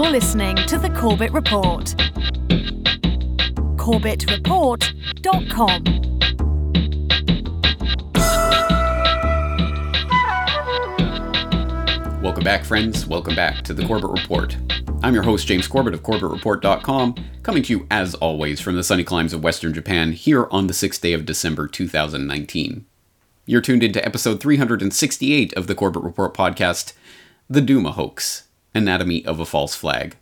You're listening to The Corbett Report. CorbettReport.com. Welcome back, friends. Welcome back to The Corbett Report. I'm your host, James Corbett of CorbettReport.com, coming to you, as always, from the sunny climes of Western Japan, here on the 6th day of December 2019. You're tuned into episode 368 of the Corbett Report podcast, The Duma Hoax, Anatomy of a False Flag.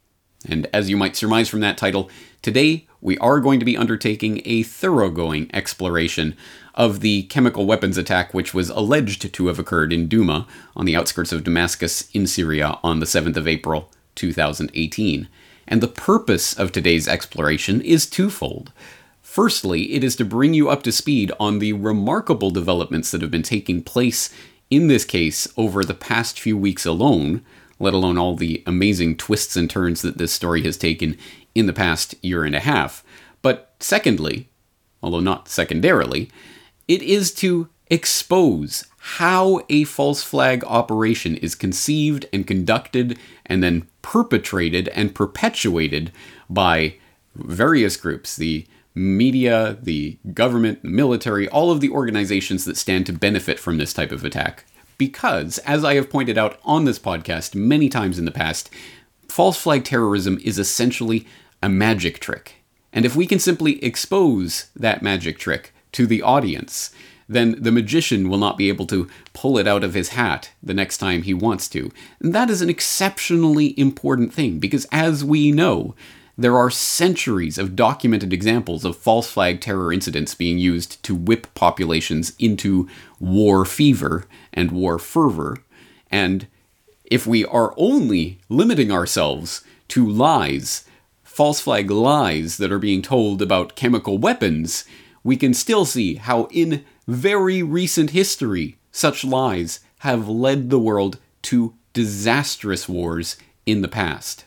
And as you might surmise from that title, today we are going to be undertaking a thoroughgoing exploration of the chemical weapons attack which was alleged to have occurred in Duma on the outskirts of Damascus in Syria on the 7th of April 2018. And the purpose of today's exploration is twofold. Firstly, it is to bring you up to speed on the remarkable developments that have been taking place in this case over the past few weeks alone, let alone all the amazing twists and turns that this story has taken in the past year and a half. But secondly, although not secondarily, it is to expose how a false flag operation is conceived and conducted and then perpetrated and perpetuated by various groups, the media, the government, the military, all of the organizations that stand to benefit from this type of attack. Because, as I have pointed out on this podcast many times in the past, false flag terrorism is essentially a magic trick. And if we can simply expose that magic trick to the audience, then the magician will not be able to pull it out of his hat the next time he wants to. And that is an exceptionally important thing, because as we know, there are centuries of documented examples of false flag terror incidents being used to whip populations into war fever and war fervor. And if we are only limiting ourselves to lies, false flag lies that are being told about chemical weapons, we can still see how in very recent history such lies have led the world to disastrous wars in the past.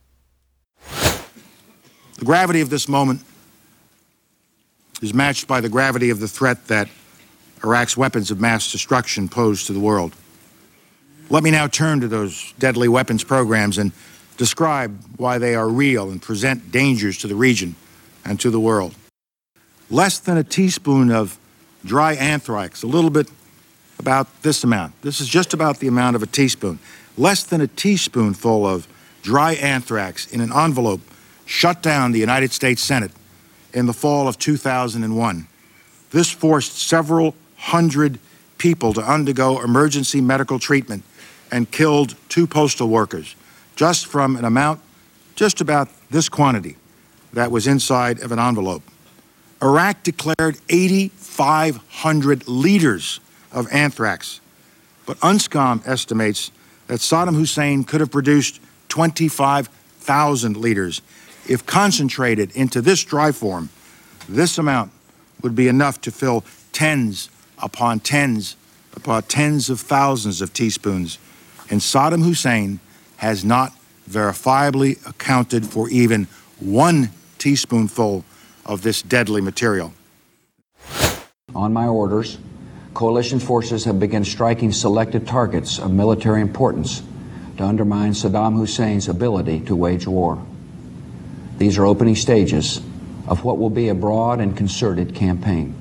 The gravity of this moment is matched by the gravity of the threat that Iraq's weapons of mass destruction pose to the world. Let me now turn to those deadly weapons programs and describe why they are real and present dangers to the region and to the world. Less than a teaspoon of dry anthrax, a little bit about this amount. This is just about the amount of a teaspoon. Less than a teaspoonful of dry anthrax in an envelope shut down the United States Senate in the fall of 2001. This forced several hundred people to undergo emergency medical treatment and killed 2 postal workers, just from an amount just about this quantity that was inside of an envelope. Iraq declared 8,500 liters of anthrax, but UNSCOM estimates that Saddam Hussein could have produced 25,000 liters. If concentrated into this dry form, this amount would be enough to fill tens upon tens of thousands of teaspoons. And Saddam Hussein has not verifiably accounted for even 1 teaspoonful of this deadly material. On my orders, coalition forces have begun striking selected targets of military importance to undermine Saddam Hussein's ability to wage war. These are opening stages of what will be a broad and concerted campaign.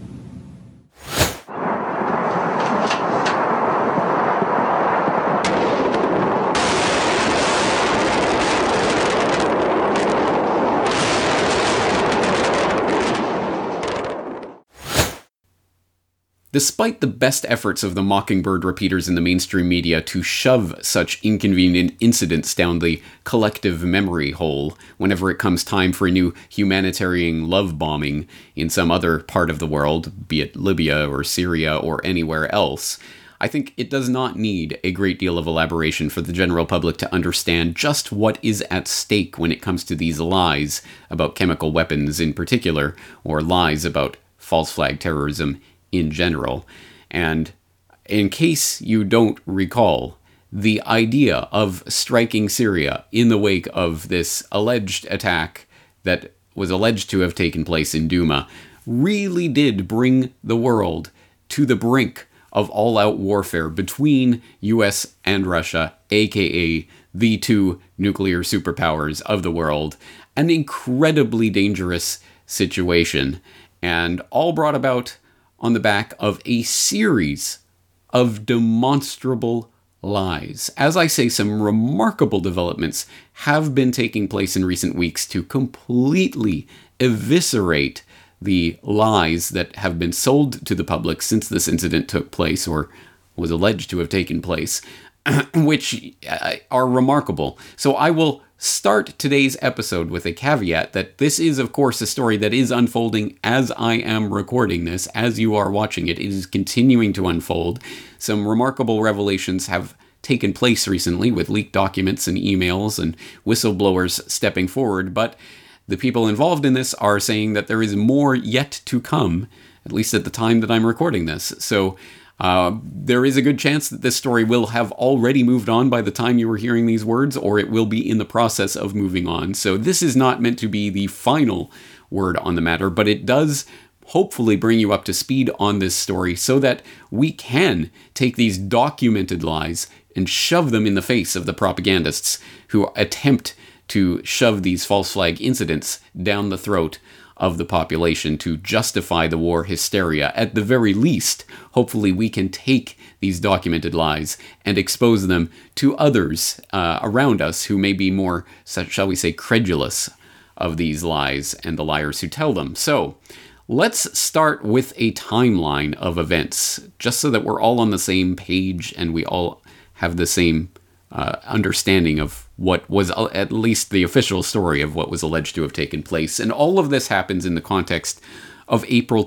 Despite the best efforts of the Mockingbird repeaters in the mainstream media to shove such inconvenient incidents down the collective memory hole whenever it comes time for a new humanitarian love bombing in some other part of the world, be it Libya or Syria or anywhere else, I think it does not need a great deal of elaboration for the general public to understand just what is at stake when it comes to these lies about chemical weapons in particular, or lies about false flag terrorism in general. And in case you don't recall, the idea of striking Syria in the wake of this alleged attack that was alleged to have taken place in Duma really did bring the world to the brink of all-out warfare between US and Russia, aka the two nuclear superpowers of the world. An incredibly dangerous situation, and all brought about on the back of a series of demonstrable lies. As I say, some remarkable developments have been taking place in recent weeks to completely eviscerate the lies that have been sold to the public since this incident took place, or was alleged to have taken place, which are remarkable. So I will start today's episode with a caveat that this is, of course, a story that is unfolding as I am recording this, as you are watching it. It is continuing to unfold. Some remarkable revelations have taken place recently with leaked documents and emails and whistleblowers stepping forward, but the people involved in this are saying that there is more yet to come, at least at the time that I'm recording this. So there is a good chance that this story will have already moved on by the time you are hearing these words, or it will be in the process of moving on. So this is not meant to be the final word on the matter, but it does hopefully bring you up to speed on this story so that we can take these documented lies and shove them in the face of the propagandists who attempt to shove these false flag incidents down the throat of the population to justify the war hysteria. At the very least, hopefully we can take these documented lies and expose them to others around us who may be more, shall we say, credulous of these lies and the liars who tell them. So let's start with a timeline of events, just so that we're all on the same page and we all have the same understanding of what was at least the official story of what was alleged to have taken place. And all of this happens in the context of April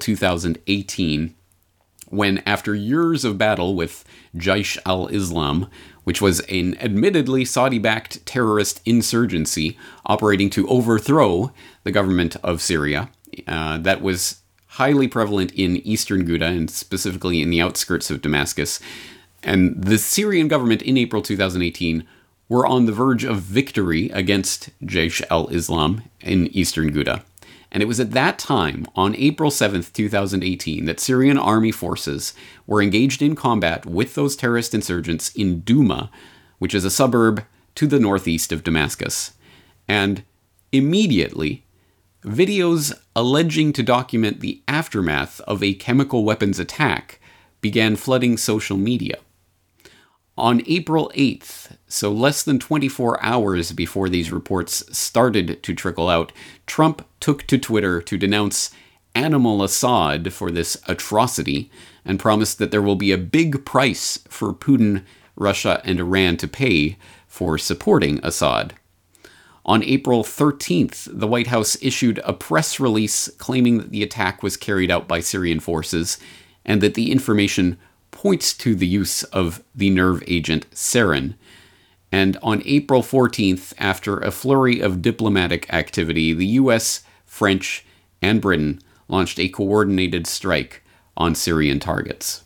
2018, when after years of battle with Jaish al-Islam, which was an admittedly Saudi-backed terrorist insurgency operating to overthrow the government of Syria, that was highly prevalent in eastern Ghouta and specifically in the outskirts of Damascus. And the Syrian government in April 2018 were on the verge of victory against Jaish al-Islam in eastern Ghouta. And it was at that time, on April 7th, 2018, that Syrian army forces were engaged in combat with those terrorist insurgents in Douma, which is a suburb to the northeast of Damascus. And immediately, videos alleging to document the aftermath of a chemical weapons attack began flooding social media. On April 8th, so less than 24 hours before these reports started to trickle out, Trump took to Twitter to denounce Animal Assad for this atrocity and promised that there will be a big price for Putin, Russia, and Iran to pay for supporting Assad. On April 13th, the White House issued a press release claiming that the attack was carried out by Syrian forces and that the information points to the use of the nerve agent sarin. And on April 14th, after a flurry of diplomatic activity, the US, French, and Britain launched a coordinated strike on Syrian targets.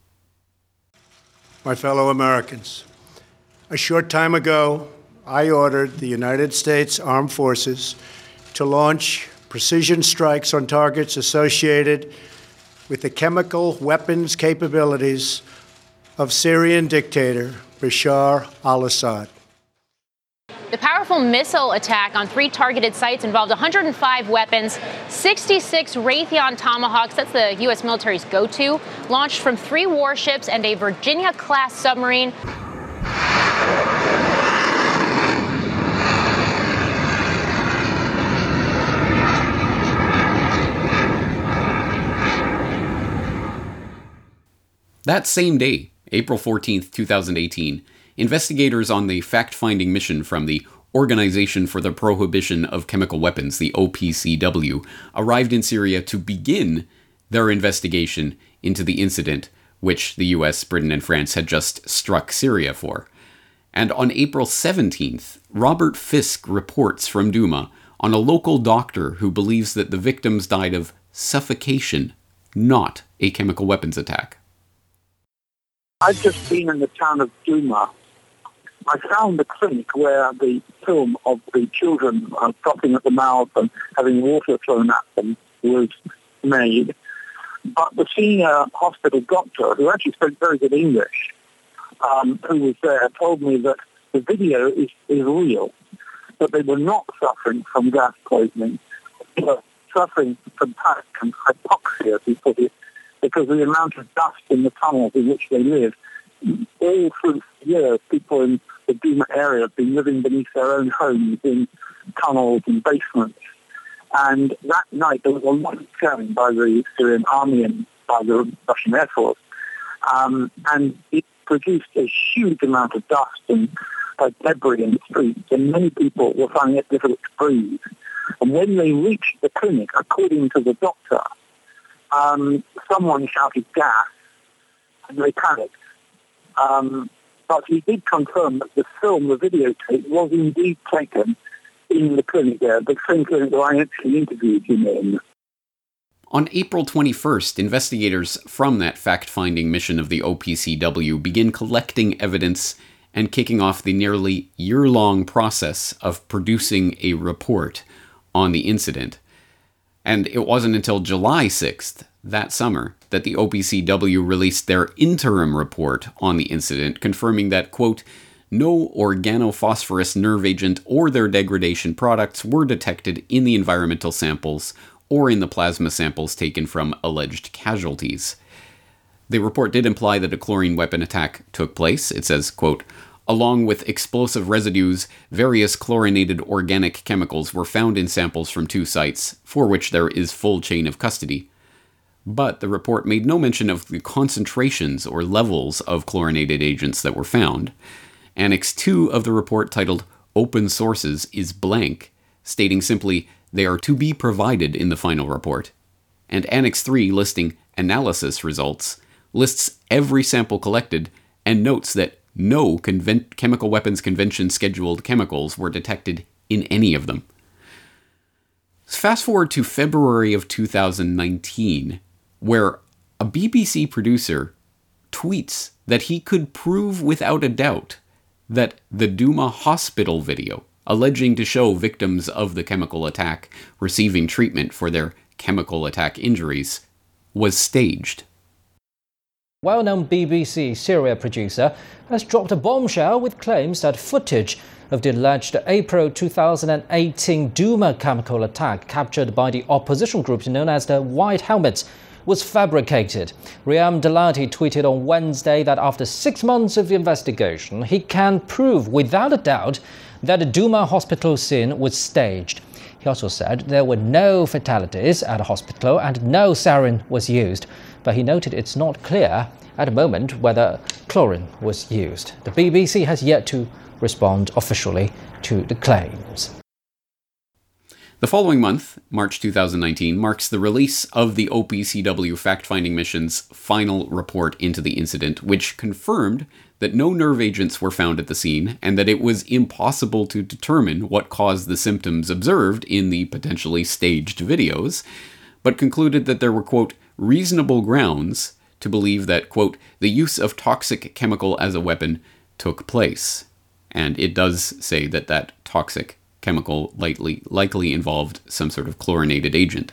My fellow Americans, a short time ago, I ordered the United States Armed Forces to launch precision strikes on targets associated with the chemical weapons capabilities of Syrian dictator Bashar al-Assad. The powerful missile attack on 3 targeted sites involved 105 weapons, 66 Raytheon Tomahawks, that's the U.S. military's go-to, launched from 3 warships and a Virginia-class submarine. That same day, April 14th, 2018, investigators on the fact-finding mission from the Organization for the Prohibition of Chemical Weapons, the OPCW, arrived in Syria to begin their investigation into the incident which the US, Britain, and France had just struck Syria for. And on April 17th, Robert Fisk reports from Douma on a local doctor who believes that the victims died of suffocation, not a chemical weapons attack. I've just been in the town of Douma. I found the clinic where the film of the children dropping at the mouth and having water thrown at them was made. But the senior hospital doctor, who actually spoke very good English, who was there, told me that the video is real. But they were not suffering from gas poisoning. They were suffering from panic and hypoxia, as we put it, because of the amount of dust in the tunnels in which they live. All through the years, people in the Douma area have been living beneath their own homes in tunnels and basements. And that night, there was a lot of shelling by the Syrian army and by the Russian Air Force. And it produced a huge amount of dust and debris in the streets, and many people were finding it difficult to breathe. And when they reached the clinic, according to the doctor, someone shouted gas, and they panicked. But he did confirm that the film, the videotape, was indeed taken in the clinic there, the same clinic that I actually interviewed him in. On April 21st, investigators from that fact-finding mission of the OPCW begin collecting evidence and kicking off the nearly year-long process of producing a report on the incident. And it wasn't until July 6th, that summer, that the OPCW released their interim report on the incident, confirming that, quote, no organophosphorus nerve agent or their degradation products were detected in the environmental samples or in the plasma samples taken from alleged casualties. The report did imply that a chlorine weapon attack took place. It says, quote, along with explosive residues, various chlorinated organic chemicals were found in samples from 2 sites, for which there is full chain of custody. But the report made no mention of the concentrations or levels of chlorinated agents that were found. Annex 2 of the report, titled Open Sources, is blank, stating simply they are to be provided in the final report. And Annex 3, listing analysis results, lists every sample collected and notes that no chemical weapons convention scheduled chemicals were detected in any of them. Fast forward to February of 2019, where a BBC producer tweets that he could prove without a doubt that the Douma hospital video, alleging to show victims of the chemical attack receiving treatment for their chemical attack injuries, was staged. Well-known BBC serial producer has dropped a bombshell with claims that footage of the alleged April 2018 Douma chemical attack captured by the opposition group known as the White Helmets was fabricated. Riyam Dalati tweeted on Wednesday that after 6 months of investigation, he can prove without a doubt that the Douma hospital scene was staged. He also said there were no fatalities at the hospital and no sarin was used, but he noted it's not clear at the moment whether chlorine was used. The BBC has yet to respond officially to the claims. The following month, March 2019, marks the release of the OPCW fact-finding mission's final report into the incident, which confirmed that no nerve agents were found at the scene and that it was impossible to determine what caused the symptoms observed in the potentially staged videos, but concluded that there were, quote, reasonable grounds to believe that, quote, the use of toxic chemical as a weapon took place. And it does say that that toxic chemical likely involved some sort of chlorinated agent.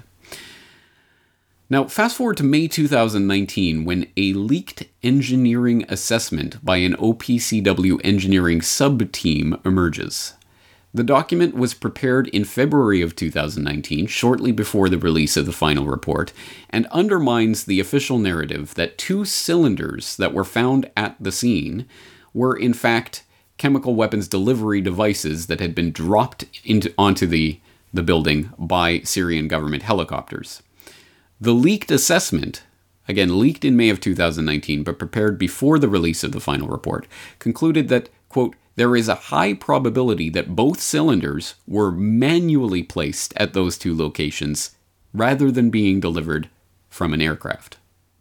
Now, fast forward to May 2019, when a leaked engineering assessment by an OPCW engineering sub-team emerges. The document was prepared in February of 2019, shortly before the release of the final report, and undermines the official narrative that 2 cylinders that were found at the scene were, in fact, chemical weapons delivery devices that had been dropped onto the building by Syrian government helicopters. The leaked assessment, again leaked in May of 2019, but prepared before the release of the final report, concluded that, quote, there is a high probability that both cylinders were manually placed at those 2 locations rather than being delivered from an aircraft.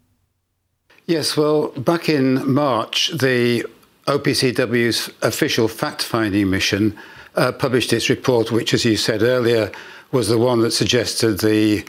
Yes, well, back in March, the OPCW's official fact-finding mission published its report, which, as you said earlier, was the one that suggested the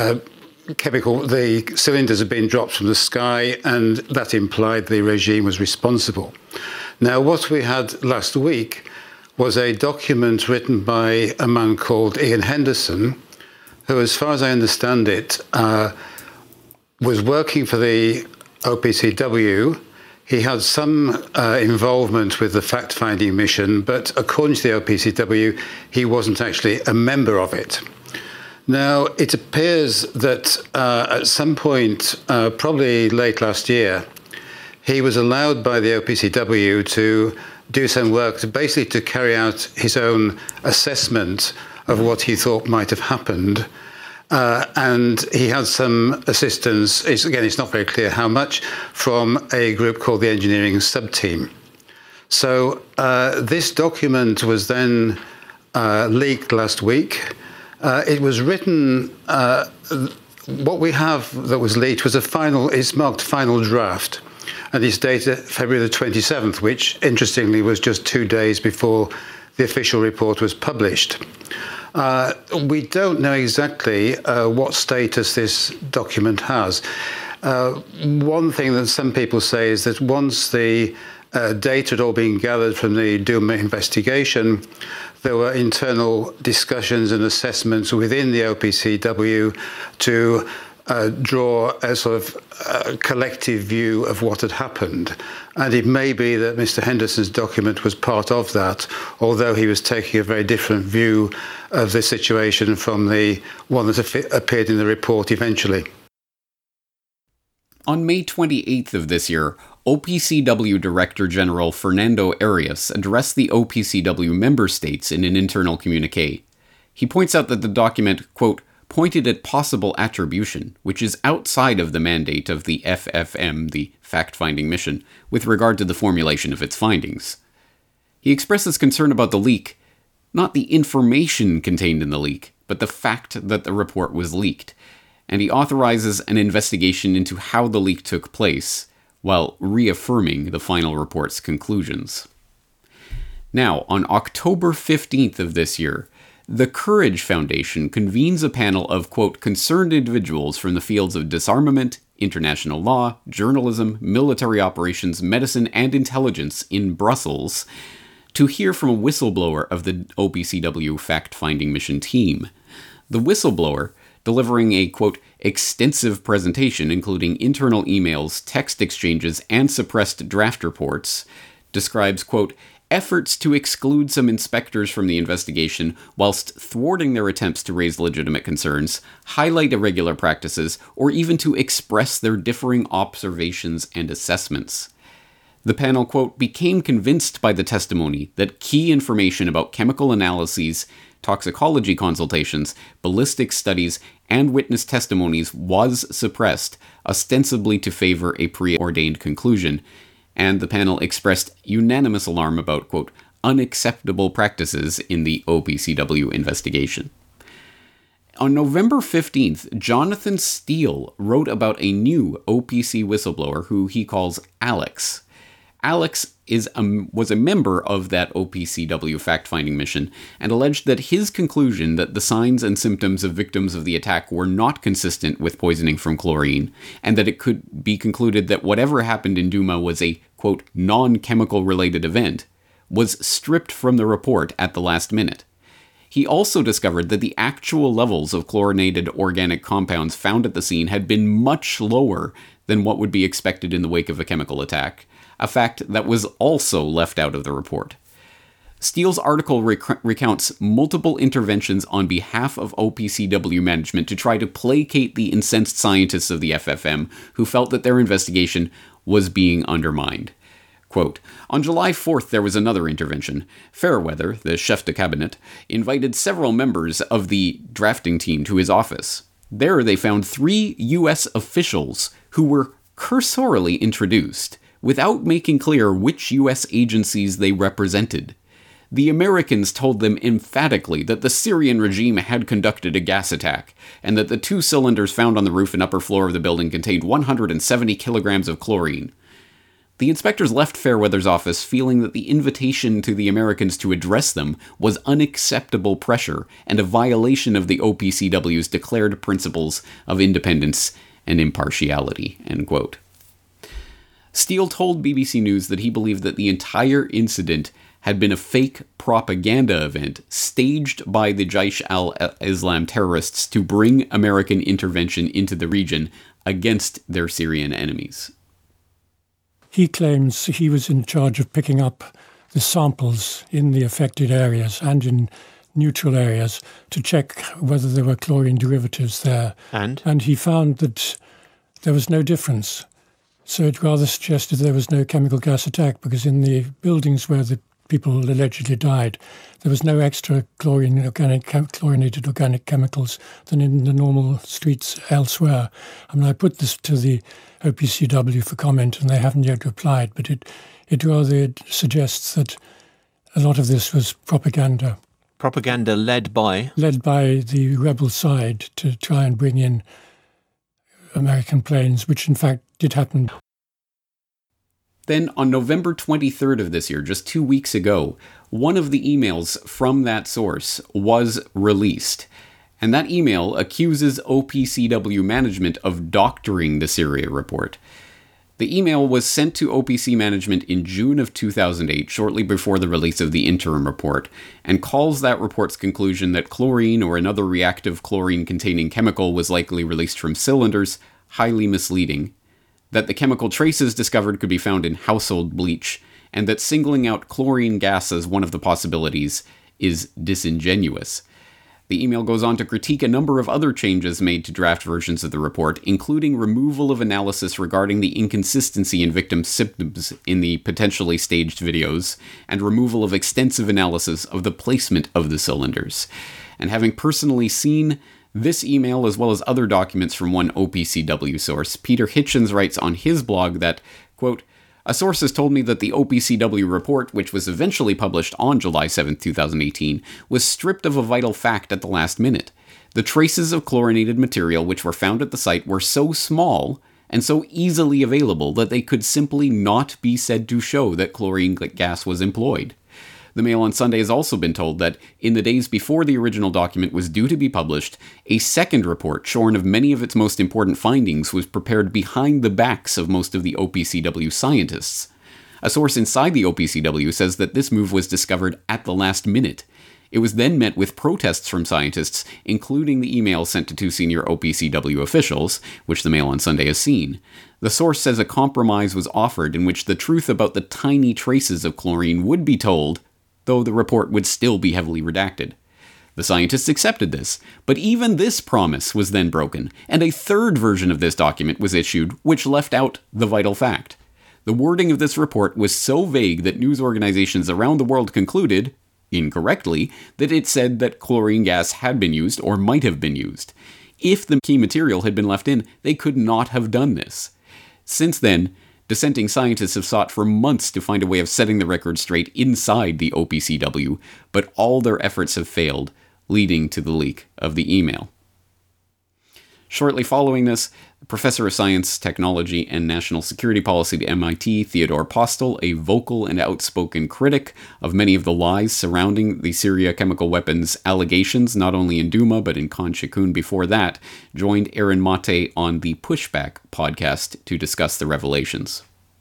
cylinders had been dropped from the sky, and that implied the regime was responsible. Now, what we had last week was a document written by a man called Ian Henderson, who, as far as I understand it, was working for the OPCW. he had some involvement with the fact-finding mission, but according to the OPCW, he wasn't actually a member of it. Now, it appears that at some point, probably late last year, he was allowed by the OPCW to do some work basically to carry out his own assessment of what he thought might have happened. And he had some assistance, it's not very clear how much, from a group called the Engineering Sub-Team. So this document was then leaked last week. It was written, what we have that was leaked was it's marked final draft. And it's dated February the 27th, which interestingly was just 2 days before the official report was published. We don't know exactly what status this document has. One thing that some people say is that once the data had all been gathered from the Duma investigation, there were internal discussions and assessments within the OPCW to draw a sort of collective view of what had happened. And it may be that Mr. Henderson's document was part of that, although he was taking a very different view of the situation from the one that appeared in the report eventually. On May 28th of this year, OPCW Director General Fernando Arias addressed the OPCW member states in an internal communique. He points out that the document, quote, pointed at possible attribution, which is outside of the mandate of the FFM, the fact-finding mission, with regard to the formulation of its findings. He expresses concern about the leak, not the information contained in the leak, but the fact that the report was leaked, and he authorizes an investigation into how the leak took place, while reaffirming the final report's conclusions. Now, on October 15th of this year, the Courage Foundation convenes a panel of, quote, concerned individuals from the fields of disarmament, international law, journalism, military operations, medicine, and intelligence in Brussels to hear from a whistleblower of the OPCW fact-finding mission team. The whistleblower, delivering a, quote, extensive presentation including internal emails, text exchanges, and suppressed draft reports, describes, quote, efforts to exclude some inspectors from the investigation whilst thwarting their attempts to raise legitimate concerns, highlight irregular practices, or even to express their differing observations and assessments. The panel, quote, became convinced by the testimony that key information about chemical analyses, toxicology consultations, ballistic studies, and witness testimonies was suppressed, ostensibly to favor a preordained conclusion, and the panel expressed unanimous alarm about, quote, unacceptable practices in the OPCW investigation. On November 15th, Jonathan Steele wrote about a new OPC whistleblower who he calls Alex. Alex was a member of that OPCW fact-finding mission and alleged that his conclusion that the signs and symptoms of victims of the attack were not consistent with poisoning from chlorine, and that it could be concluded that whatever happened in Duma was a, quote, non-chemical related event, was stripped from the report at the last minute. He also discovered that the actual levels of chlorinated organic compounds found at the scene had been much lower than what would be expected in the wake of a chemical attack, a fact that was also left out of the report. Steele's article recounts multiple interventions on behalf of OPCW management to try to placate the incensed scientists of the FFM who felt that their investigation was being undermined. Quote, on July 4th, there was another intervention. Fairweather, the chef de cabinet, invited several members of the drafting team to his office. There they found 3 U.S. officials who were cursorily introduced, without making clear which U.S. agencies they represented. The Americans told them emphatically that the Syrian regime had conducted a gas attack, and that the 2 cylinders found on the roof and upper floor of the building contained 170 kilograms of chlorine. The inspectors left Fairweather's office feeling that the invitation to the Americans to address them was unacceptable pressure and a violation of the OPCW's declared principles of independence and impartiality, end quote. Steele told BBC News that he believed that the entire incident had been a fake propaganda event staged by the Jaish al-Islam terrorists to bring American intervention into the region against their Syrian enemies. he claims he was in charge of picking up the samples in the affected areas and in neutral areas to check whether there were chlorine derivatives there. And he found that there was no difference. So it rather suggested there was no chemical gas attack, because in the buildings where the people allegedly died, there was no extra chlorinated organic chemicals than in the normal streets elsewhere. I mean, I put this to the OPCW for comment, and they haven't yet replied, but it rather suggests that a lot of this was propaganda. Propaganda led by? Led by the rebel side to try and bring in American planes, which in fact did happen. Then on November 23rd of this year, just 2 weeks ago, one of the emails from that source was released. And that email accuses OPCW management of doctoring the Syria report. The email was sent to OPC management in June of 2008, shortly before the release of the interim report, and calls that report's conclusion that chlorine or another reactive chlorine-containing chemical was likely released from cylinders highly misleading, that the chemical traces discovered could be found in household bleach, and that singling out chlorine gas as one of the possibilities is disingenuous. The email goes on to critique a number of other changes made to draft versions of the report, including removal of analysis regarding the inconsistency in victims' symptoms in the potentially staged videos, and removal of extensive analysis of the placement of the cylinders. And having personally seen this email, as well as other documents from one OPCW source, Peter Hitchens writes on his blog that, quote, "A source has told me that the OPCW report, which was eventually published on July 7, 2018, was stripped of a vital fact at the last minute. The traces of chlorinated material which were found at the site were so small and so easily available that they could simply not be said to show that chlorine gas was employed." The Mail on Sunday has also been told that, in the days before the original document was due to be published, a second report, shorn of many of its most important findings, was prepared behind the backs of most of the OPCW scientists. A source inside the OPCW says that this move was discovered at the last minute. It was then met with protests from scientists, including the email sent to two senior OPCW officials, which the Mail on Sunday has seen. The source says a compromise was offered in which the truth about the tiny traces of chlorine would be told, though the report would still be heavily redacted. The scientists accepted this, but even this promise was then broken, and a third version of this document was issued, which left out the vital fact. The wording of this report was so vague that news organizations around the world concluded, incorrectly, that it said that chlorine gas had been used or might have been used. If the key material had been left in, they could not have done this. Since then, dissenting scientists have sought for months to find a way of setting the record straight inside the OPCW, but all their efforts have failed, leading to the leak of the email. Shortly following this, Professor of Science, Technology, and National Security Policy at MIT, Theodore Postel, a vocal and outspoken critic of many of the lies surrounding the Syria chemical weapons allegations, not only in Duma but in Khan Shaykhun before that, joined Aaron Mate on the Pushback podcast to discuss the revelations.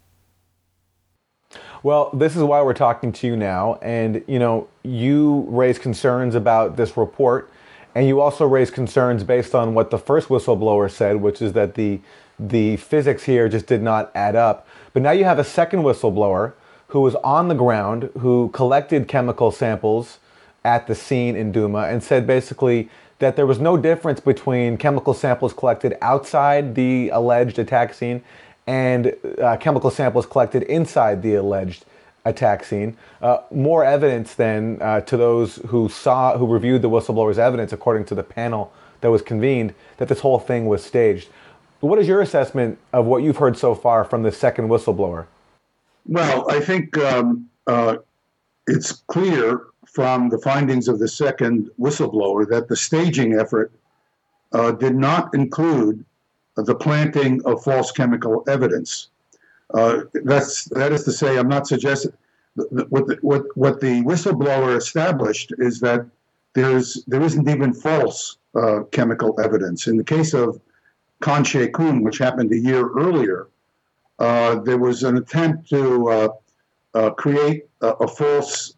Well, this is why we're talking to you now, and you raised concerns about this report. And you also raised concerns based on what the first whistleblower said, which is that the physics here just did not add up. But now you have a second whistleblower who was on the ground, who collected chemical samples at the scene in Duma and said basically that there was no difference between chemical samples collected outside the alleged attack scene and chemical samples collected inside the alleged attack scene. More evidence then to those who reviewed the whistleblower's evidence, according to the panel that was convened, that this whole thing was staged. What is your assessment of what you've heard so far from the second whistleblower? Well, I think it's clear from the findings of the second whistleblower that the staging effort did not include the planting of false chemical evidence. That is to say, I'm not suggesting what the whistleblower established is that there isn't even false chemical evidence. In the case of Khan Shaykhun, which happened a year earlier, there was an attempt to create a false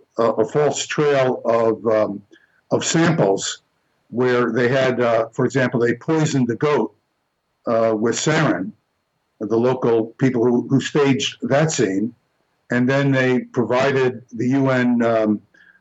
trail of samples where they had, for example, they poisoned the goat with sarin. the local people who staged that scene, and then they provided the UN, the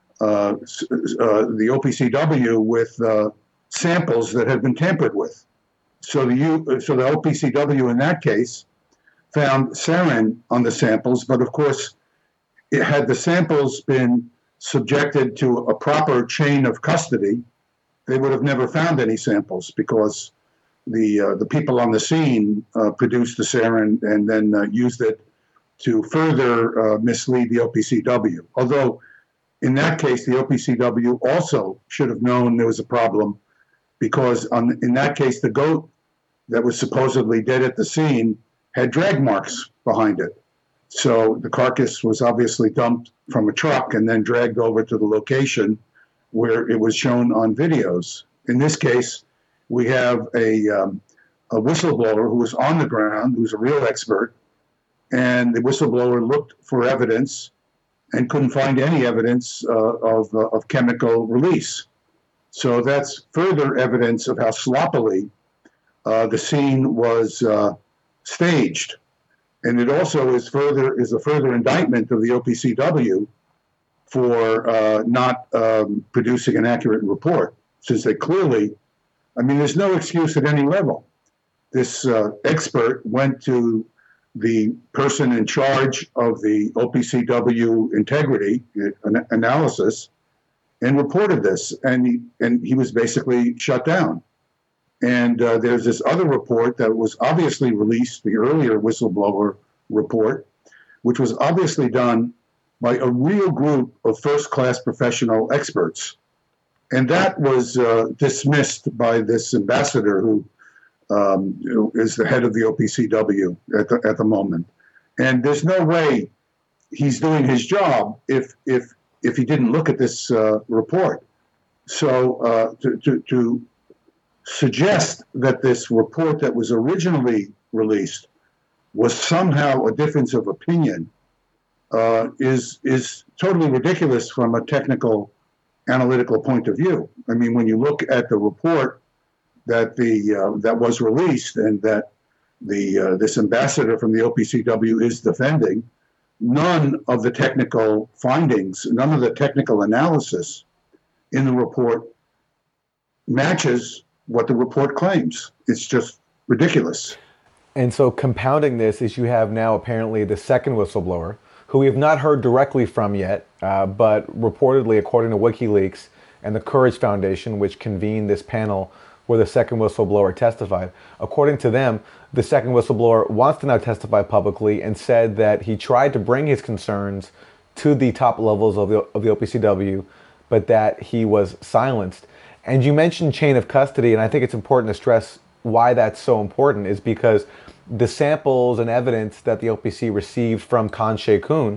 OPCW, with samples that had been tampered with. So the OPCW in that case found sarin on the samples, but of course, had the samples been subjected to a proper chain of custody, they would have never found any samples, because the people on the scene produced the sarin and then used it to further mislead the OPCW. Although in that case, the OPCW also should have known there was a problem, because in that case, the goat that was supposedly dead at the scene had drag marks behind it. So the carcass was obviously dumped from a truck and then dragged over to the location where it was shown on videos. In this case, we have a whistleblower who was on the ground, who's a real expert, and the whistleblower looked for evidence and couldn't find any evidence of chemical release. So that's further evidence of how sloppily the scene was staged. And it also is a further indictment of the OPCW for not producing an accurate report, since they clearly, there's no excuse at any level. This expert went to the person in charge of the OPCW integrity analysis and reported this, and he was basically shut down. And there's this other report that was obviously released, the earlier whistleblower report, which was obviously done by a real group of first-class professional experts. And that was dismissed by this ambassador who is the head of the OPCW at the moment. And there's no way he's doing his job if he didn't look at this report. So to suggest that this report that was originally released was somehow a difference of opinion is totally ridiculous from a technical, analytical point of view. I mean, when you look at the report that that was released and that this ambassador from the OPCW is defending, none of the technical findings, none of the technical analysis in the report matches what the report claims. It's just ridiculous. And so compounding this is you have now apparently the second whistleblower, who we have not heard directly from yet, but reportedly, according to WikiLeaks and the Courage Foundation, which convened this panel where the second whistleblower testified, according to them, the second whistleblower wants to now testify publicly and said that he tried to bring his concerns to the top levels of the OPCW, but that he was silenced. And you mentioned chain of custody, and I think it's important to stress why that's so important is because the samples and evidence that the OPC received from Khan Sheikhoun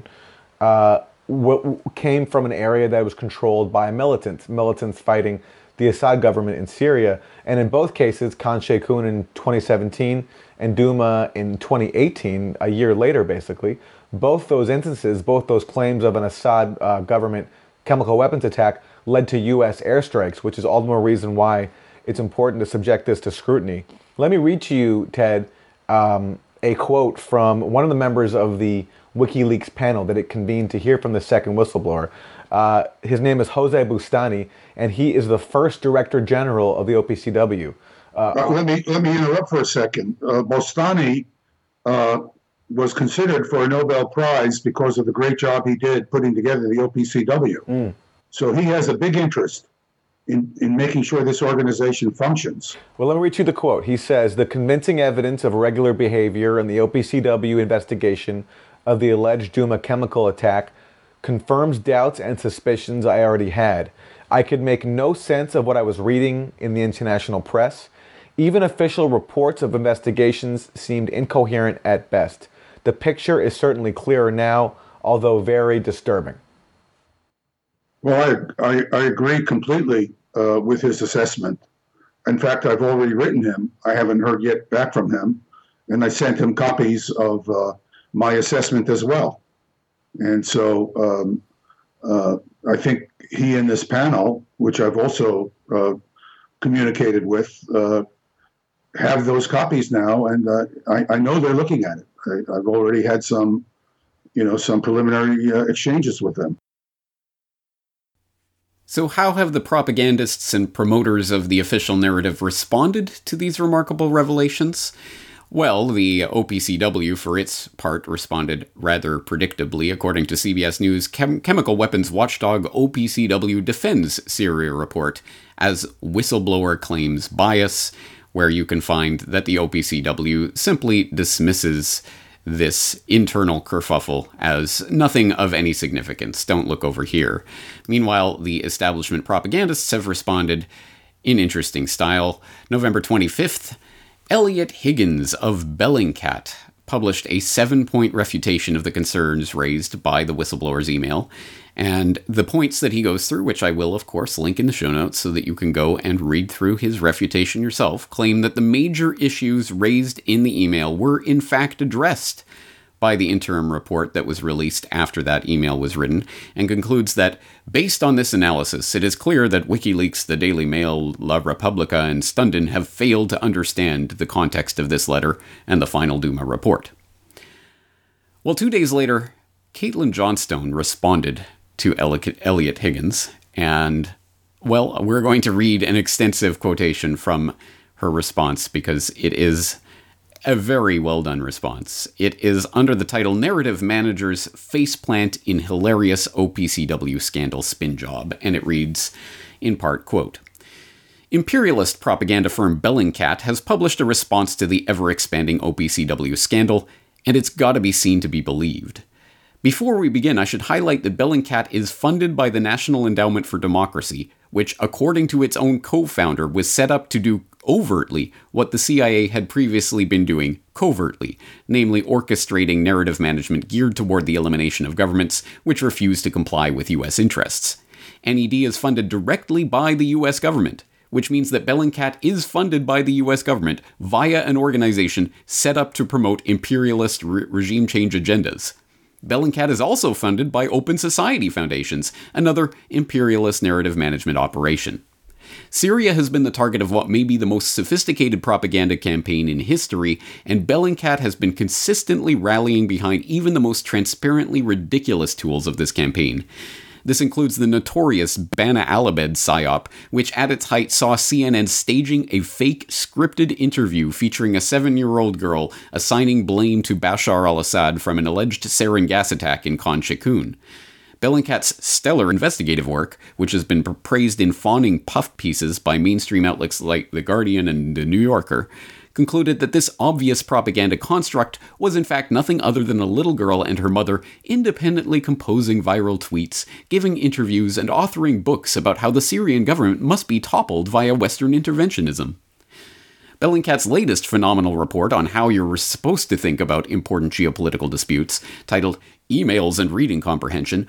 came from an area that was controlled by militants fighting the Assad government in Syria. And in both cases, Khan Sheikhoun in 2017 and Duma in 2018, a year later basically, both those instances, both those claims of an Assad government chemical weapons attack led to U.S. airstrikes, which is all the more reason why it's important to subject this to scrutiny. Let me read to you, Ted, a quote from one of the members of the WikiLeaks panel that it convened to hear from the second whistleblower. His name is Jose Bustani, and he is the first Director General of the OPCW. Let me interrupt for a second. Bustani was considered for a Nobel Prize because of the great job he did putting together the OPCW. So he has a big interest in making sure this organization functions. Well, let me read you the quote. He says, "The convincing evidence of irregular behavior in the OPCW investigation of the alleged Duma chemical attack confirms doubts and suspicions I already had. I could make no sense of what I was reading in the international press. Even official reports of investigations seemed incoherent at best. The picture is certainly clearer now, although very disturbing." Well, I agree completely with his assessment. In fact, I've already written him. I haven't heard yet back from him. And I sent him copies of my assessment as well. And so I think he and this panel, which I've also communicated with, have those copies now, and I know they're looking at it. I've already had some preliminary exchanges with them. So how have the propagandists and promoters of the official narrative responded to these remarkable revelations? Well, the OPCW, for its part, responded rather predictably. According to CBS News, chemical weapons watchdog OPCW defends Syria report as whistleblower claims bias, where you can find that the OPCW simply dismisses this internal kerfuffle as nothing of any significance. Don't look over here. Meanwhile, the establishment propagandists have responded in interesting style. November 25th, Elliot Higgins of Bellingcat published a 7-point refutation of the concerns raised by the whistleblower's email. And the points that he goes through, which I will, of course, link in the show notes so that you can go and read through his refutation yourself, claim that the major issues raised in the email were in fact addressed by the interim report that was released after that email was written, and concludes that, based on this analysis, it is clear that WikiLeaks, the Daily Mail, La Repubblica, and Stundin have failed to understand the context of this letter and the final Duma report. Well, 2 days later, Caitlin Johnstone responded to Elliot Higgins, and, well, we're going to read an extensive quotation from her response because it is a very well done response. It is under the title Narrative Managers Faceplant in Hilarious OPCW Scandal Spin Job, and it reads, in part, quote, "Imperialist propaganda firm Bellingcat has published a response to the ever-expanding OPCW scandal, and it's got to be seen to be believed. Before we begin, I should highlight that Bellingcat is funded by the National Endowment for Democracy, which, according to its own co-founder, was set up to do overtly what the CIA had previously been doing covertly, namely orchestrating narrative management geared toward the elimination of governments which refuse to comply with U.S. interests. NED is funded directly by the U.S. government, which means that Bellingcat is funded by the U.S. government via an organization set up to promote imperialist regime change agendas. Bellingcat is also funded by Open Society Foundations, another imperialist narrative management operation. Syria has been the target of what may be the most sophisticated propaganda campaign in history, and Bellingcat has been consistently rallying behind even the most transparently ridiculous tools of this campaign. This includes the notorious Bana Alabed psyop, which at its height saw CNN staging a fake scripted interview featuring a 7-year-old girl assigning blame to Bashar al-Assad from an alleged sarin gas attack in Khan Sheikhoun. Bellingcat's stellar investigative work, which has been praised in fawning puff pieces by mainstream outlets like The Guardian and The New Yorker, concluded that this obvious propaganda construct was in fact nothing other than a little girl and her mother independently composing viral tweets, giving interviews, and authoring books about how the Syrian government must be toppled via Western interventionism. Bellingcat's latest phenomenal report on how you're supposed to think about important geopolitical disputes, titled Emails and Reading Comprehension,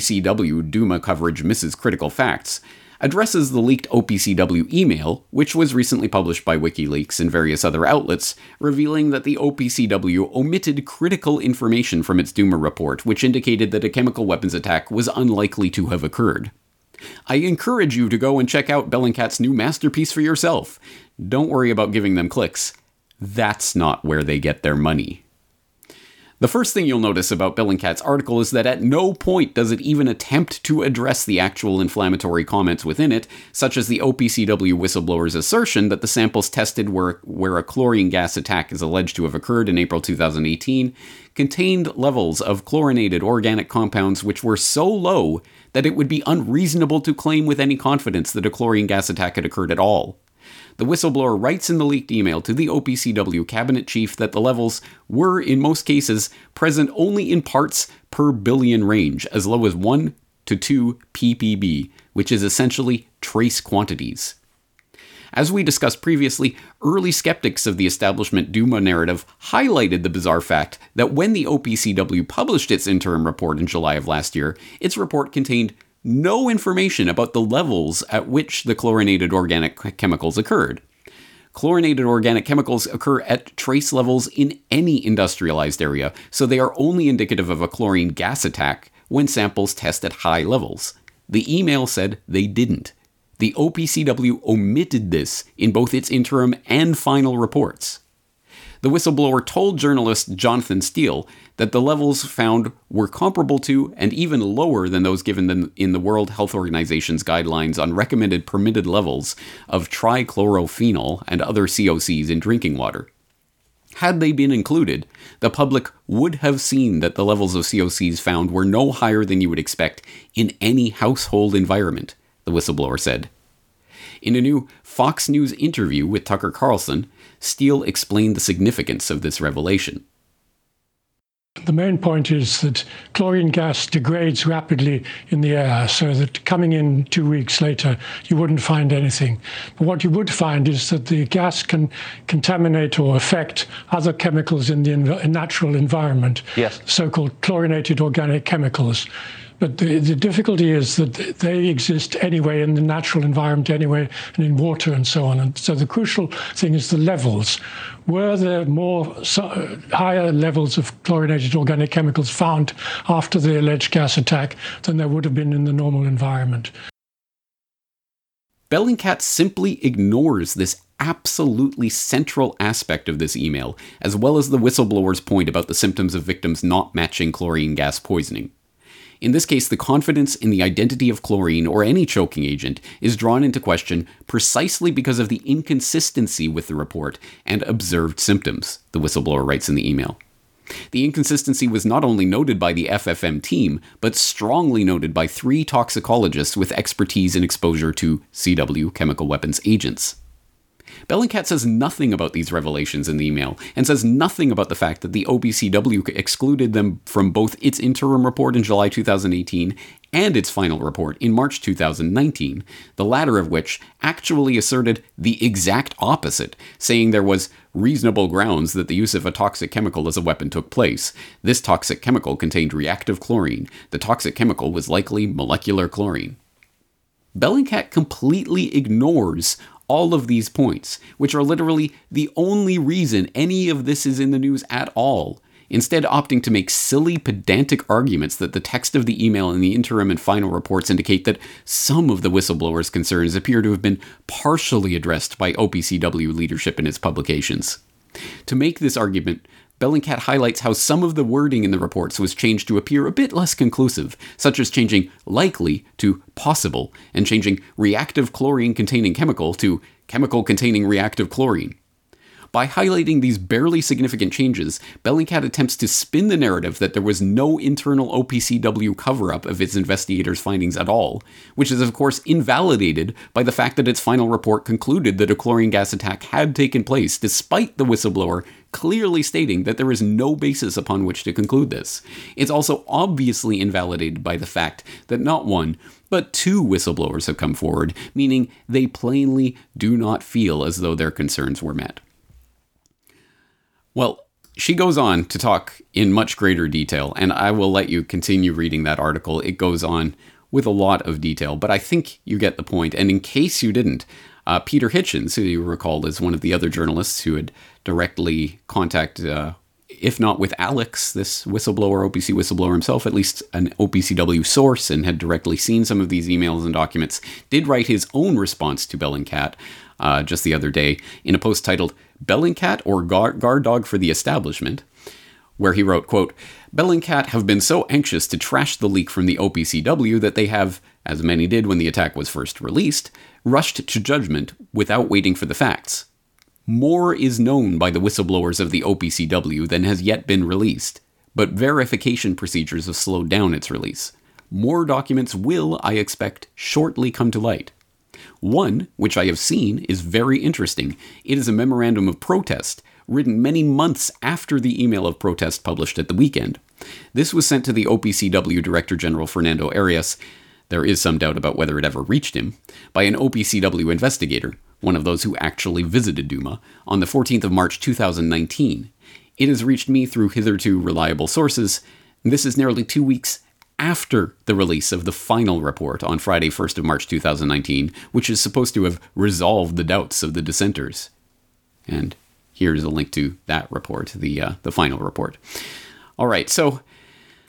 OPCW Duma Coverage Misses Critical Facts, addresses the leaked OPCW email, which was recently published by WikiLeaks and various other outlets, revealing that the OPCW omitted critical information from its Duma report, which indicated that a chemical weapons attack was unlikely to have occurred. I encourage you to go and check out Bellingcat's new masterpiece for yourself. Don't worry about giving them clicks. That's not where they get their money. The first thing you'll notice about Bellingcat's article is that at no point does it even attempt to address the actual inflammatory comments within it, such as the OPCW whistleblower's assertion that the samples tested where a chlorine gas attack is alleged to have occurred in April 2018 contained levels of chlorinated organic compounds which were so low that it would be unreasonable to claim with any confidence that a chlorine gas attack had occurred at all. The whistleblower writes in the leaked email to the OPCW cabinet chief that the levels were, in most cases, present only in parts per billion range, as low as 1 to 2 ppb, which is essentially trace quantities. As we discussed previously, early skeptics of the establishment Duma narrative highlighted the bizarre fact that when the OPCW published its interim report in July of last year, its report contained no information about the levels at which the chlorinated organic chemicals occurred. Chlorinated organic chemicals occur at trace levels in any industrialized area, so they are only indicative of a chlorine gas attack when samples test at high levels. The email said they didn't. The OPCW omitted this in both its interim and final reports. The whistleblower told journalist Jonathan Steele that the levels found were comparable to and even lower than those given in the World Health Organization's guidelines on recommended permitted levels of trichlorophenol and other COCs in drinking water. Had they been included, the public would have seen that the levels of COCs found were no higher than you would expect in any household environment, the whistleblower said. In a new Fox News interview with Tucker Carlson, Steele explained the significance of this revelation. The main point is that chlorine gas degrades rapidly in the air, so that coming in 2 weeks later, you wouldn't find anything. But what you would find is that the gas can contaminate or affect other chemicals in the natural environment, yes, so-called chlorinated organic chemicals. But the difficulty is that they exist anyway in the natural environment anyway, and in water and so on. And so the crucial thing is the levels. Were there higher levels of chlorinated organic chemicals found after the alleged gas attack than there would have been in the normal environment? Bellingcat simply ignores this absolutely central aspect of this email, as well as the whistleblower's point about the symptoms of victims not matching chlorine gas poisoning. In this case, the confidence in the identity of chlorine or any choking agent is drawn into question precisely because of the inconsistency with the report and observed symptoms, the whistleblower writes in the email. The inconsistency was not only noted by the FFM team, but strongly noted by 3 toxicologists with expertise in exposure to CW, chemical weapons agents. Bellingcat says nothing about these revelations in the email, and says nothing about the fact that the OPCW excluded them from both its interim report in July 2018 and its final report in March 2019, the latter of which actually asserted the exact opposite, saying there was reasonable grounds that the use of a toxic chemical as a weapon took place. This toxic chemical contained reactive chlorine. The toxic chemical was likely molecular chlorine. Bellingcat completely ignores all of these points, which are literally the only reason any of this is in the news at all, instead opting to make silly, pedantic arguments that the text of the email and the interim and final reports indicate that some of the whistleblower's concerns appear to have been partially addressed by OPCW leadership in its publications. To make this argument, Bellingcat highlights how some of the wording in the reports was changed to appear a bit less conclusive, such as changing likely to possible, and changing reactive chlorine-containing chemical to chemical-containing reactive chlorine. By highlighting these barely significant changes, Bellingcat attempts to spin the narrative that there was no internal OPCW cover-up of its investigators' findings at all, which is of course invalidated by the fact that its final report concluded that a chlorine gas attack had taken place, despite the whistleblower clearly stating that there is no basis upon which to conclude this. It's also obviously invalidated by the fact that not one, but 2 whistleblowers have come forward, meaning they plainly do not feel as though their concerns were met. Well, she goes on to talk in much greater detail, and I will let you continue reading that article. It goes on with a lot of detail, but I think you get the point. And in case you didn't, Peter Hitchens, who you recall is one of the other journalists who had directly contacted, if not with Alex, this whistleblower, OPC whistleblower himself, at least an OPCW source, and had directly seen some of these emails and documents, did write his own response to Bellingcat just the other day in a post titled Bellingcat or Guard Dog for the Establishment, where he wrote, quote, Bellingcat have been so anxious to trash the leak from the OPCW that they have, as many did when the attack was first released, rushed to judgment without waiting for the facts. More is known by the whistleblowers of the OPCW than has yet been released, but verification procedures have slowed down its release. More documents will, I expect, shortly come to light. One, which I have seen, is very interesting. It is a memorandum of protest, written many months after the email of protest published at the weekend. This was sent to the OPCW Director General Fernando Arias, there is some doubt about whether it ever reached him, by an OPCW investigator, one of those who actually visited Duma, on the 14th of March 2019. It has reached me through hitherto reliable sources, and this is nearly 2 weeks after the release of the final report on Friday, 1st of March 2019, which is supposed to have resolved the doubts of the dissenters. And here's a link to that report, the final report. All right, so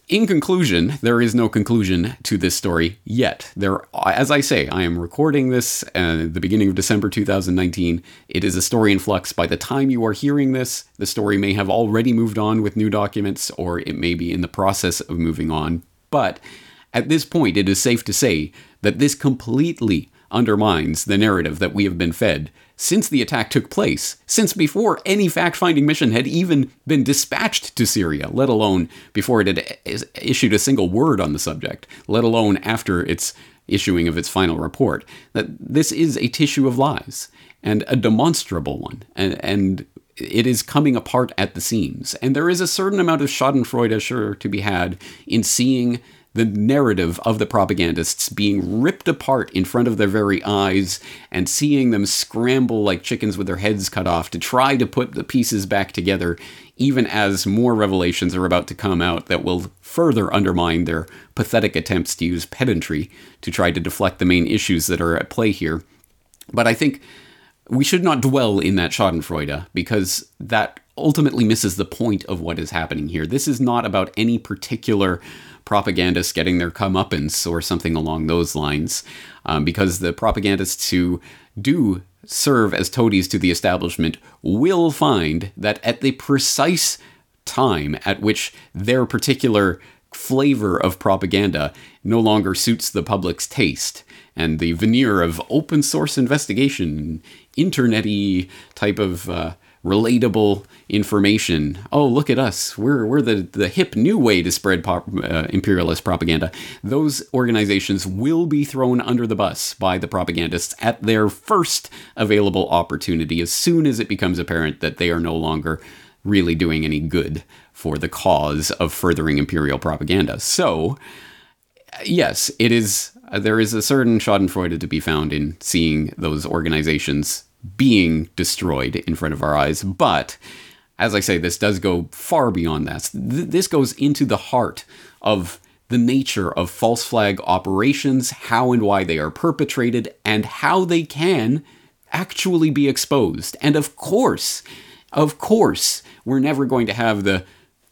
In conclusion, there is no conclusion to this story yet. As I say, I am recording this at the beginning of December 2019. It is a story in flux. By the time you are hearing this, the story may have already moved on with new documents, or it may be in the process of moving on. But at this point, it is safe to say that this completely undermines the narrative that we have been fed since the attack took place, since before any fact-finding mission had even been dispatched to Syria, let alone before it had issued a single word on the subject, let alone after its issuing of its final report, that this is a tissue of lies, and a demonstrable one, and it is coming apart at the seams. And there is a certain amount of schadenfreude sure to be had in seeing the narrative of the propagandists being ripped apart in front of their very eyes, and seeing them scramble like chickens with their heads cut off to try to put the pieces back together, even as more revelations are about to come out that will further undermine their pathetic attempts to use pedantry to try to deflect the main issues that are at play here. But I think we should not dwell in that schadenfreude, because that ultimately misses the point of what is happening here. This is not about any particular propagandists getting their comeuppance or something along those lines, because the propagandists who do serve as toadies to the establishment will find that at the precise time at which their particular flavor of propaganda no longer suits the public's taste, and the veneer of open source investigation, internet-y type of relatable information. Oh, look at us. We're the hip new way to spread imperialist propaganda. Those organizations will be thrown under the bus by the propagandists at their first available opportunity, as soon as it becomes apparent that they are no longer really doing any good for the cause of furthering imperial propaganda. So, yes, there is a certain schadenfreude to be found in seeing those organizations being destroyed in front of our eyes. But, as I say, this does go far beyond that. This goes into the heart of the nature of false flag operations, how and why they are perpetrated, and how they can actually be exposed. And of course, we're never going to have the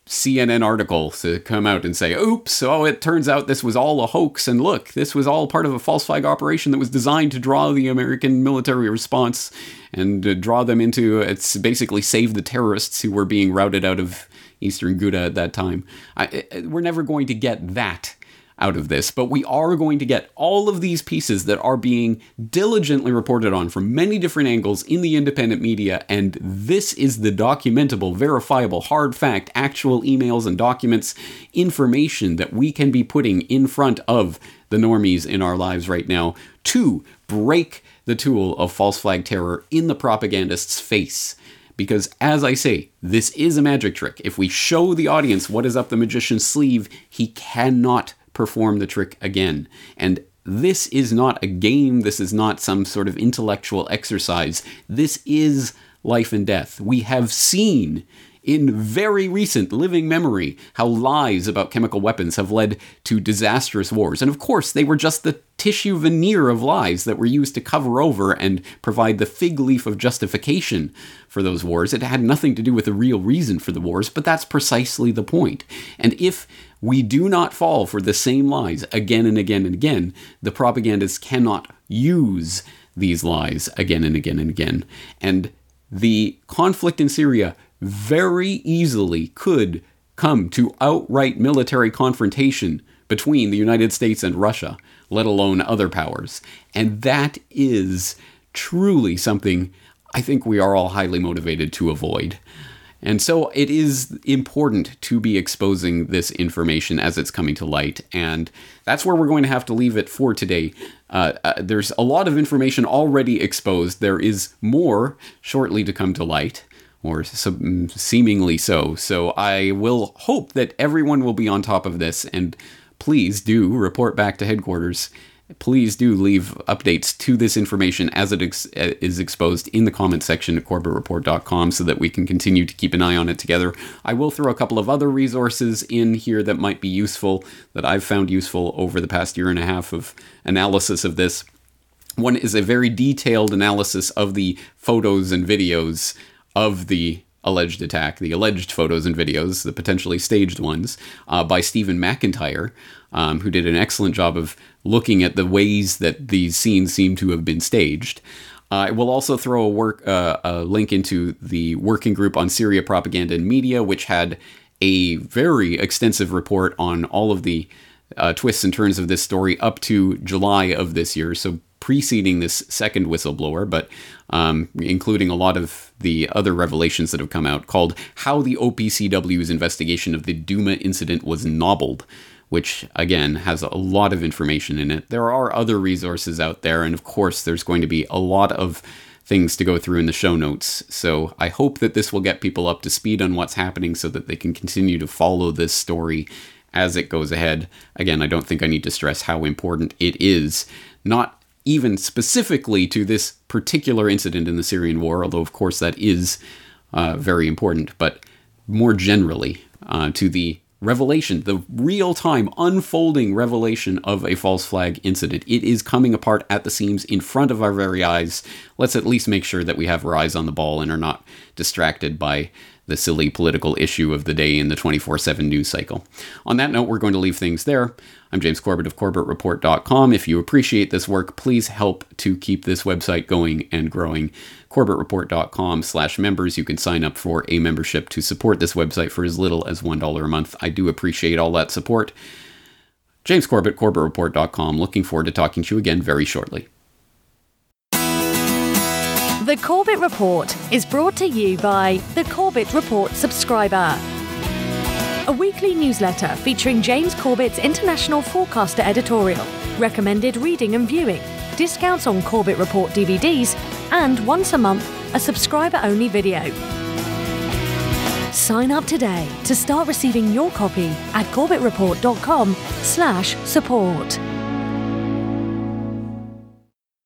CNN article to come out and say, oops, it turns out this was all a hoax, and look, this was all part of a false flag operation that was designed to draw the American military response and draw them into, it's basically save the terrorists who were being routed out of Eastern Ghouta at that time. We're never going to get that out of this, but we are going to get all of these pieces that are being diligently reported on from many different angles in the independent media, and this is the documentable, verifiable, hard fact, actual emails and documents, information that we can be putting in front of the normies in our lives right now to break the tool of false flag terror in the propagandist's face. Because, as I say, this is a magic trick. If we show the audience what is up the magician's sleeve, he cannot perform the trick again. And this is not a game. This is not some sort of intellectual exercise. This is life and death. We have seen in very recent living memory how lies about chemical weapons have led to disastrous wars. And of course, they were just the tissue veneer of lies that were used to cover over and provide the fig leaf of justification for those wars. It had nothing to do with the real reason for the wars, but that's precisely the point. And if we do not fall for the same lies again and again and again, the propagandists cannot use these lies again and again and again. And the conflict in Syria very easily could come to outright military confrontation between the United States and Russia, let alone other powers. And that is truly something I think we are all highly motivated to avoid. And so it is important to be exposing this information as it's coming to light. And that's where we're going to have to leave it for today. There's a lot of information already exposed. There is more shortly to come to light, or seemingly so. So I will hope that everyone will be on top of this, and please do report back to headquarters. Please do leave updates to this information as it is exposed in the comment section at corbettreport.com so that we can continue to keep an eye on it together. I will throw a couple of other resources in here that might be useful, that I've found useful over the past year and a half of analysis of this. One is a very detailed analysis of the photos and videos of the alleged attack, the alleged photos and videos, the potentially staged ones, by Stephen McIntyre, who did an excellent job of looking at the ways that these scenes seem to have been staged. We'll also throw a link into the Working Group on Syria Propaganda and Media, which had a very extensive report on all of the twists and turns of this story up to July of this year, so preceding this second whistleblower, but including a lot of the other revelations that have come out, called How the OPCW's Investigation of the Duma Incident Was Nobbled, which, again, has a lot of information in it. There are other resources out there, and of course there's going to be a lot of things to go through in the show notes, so I hope that this will get people up to speed on what's happening so that they can continue to follow this story as it goes ahead. Again, I don't think I need to stress how important it is, not even specifically to this particular incident in the Syrian war, although of course that is very important, but more generally to the revelation, the real-time unfolding revelation of a false flag incident. It is coming apart at the seams in front of our very eyes. Let's at least make sure that we have our eyes on the ball and are not distracted by the silly political issue of the day in the 24/7 news cycle. On that note, we're going to leave things there. I'm James Corbett of CorbettReport.com. If you appreciate this work, please help to keep this website going and growing. CorbettReport.com/members. You can sign up for a membership to support this website for as little as $1 a month. I do appreciate all that support. James Corbett, CorbettReport.com. Looking forward to talking to you again very shortly. The Corbett Report is brought to you by the Corbett Report subscriber, a weekly newsletter featuring James Corbett's international forecaster editorial, recommended reading and viewing, discounts on Corbett Report DVDs, and once a month, a subscriber-only video. Sign up today to start receiving your copy at CorbettReport.com/support.